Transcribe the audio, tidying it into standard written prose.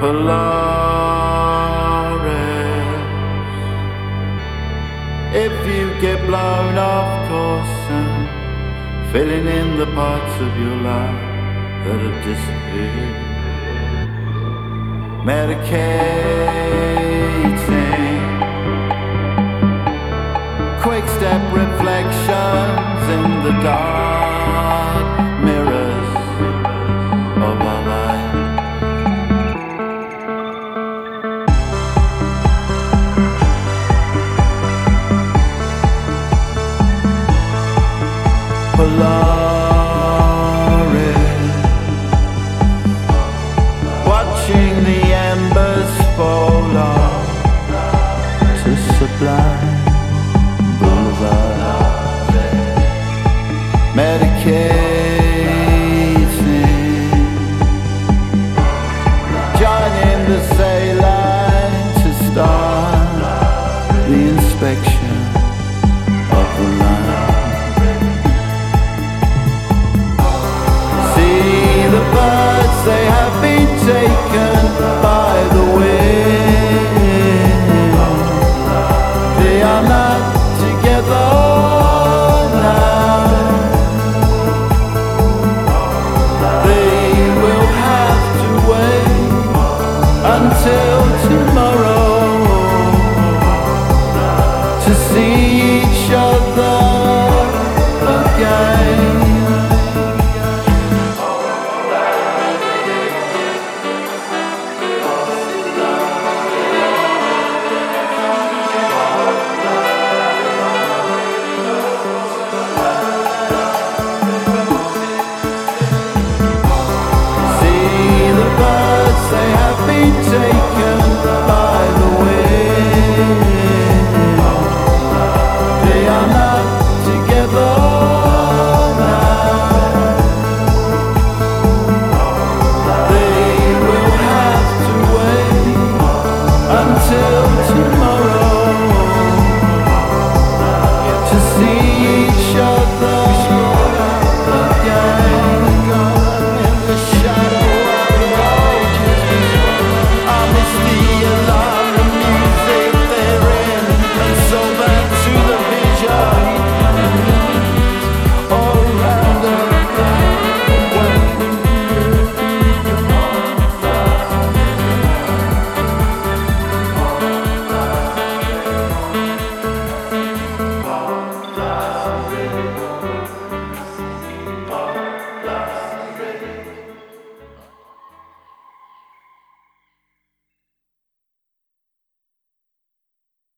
Polaris. If you get blown off course and filling in the parts of your life that have disappeared, medicating, quick step reflections in the dark mirrors of our life. Polaris, watching the embers fall off to sublime boulevard, medicating, joining the sail line to start the inspection of the line. The birds, they have been taken by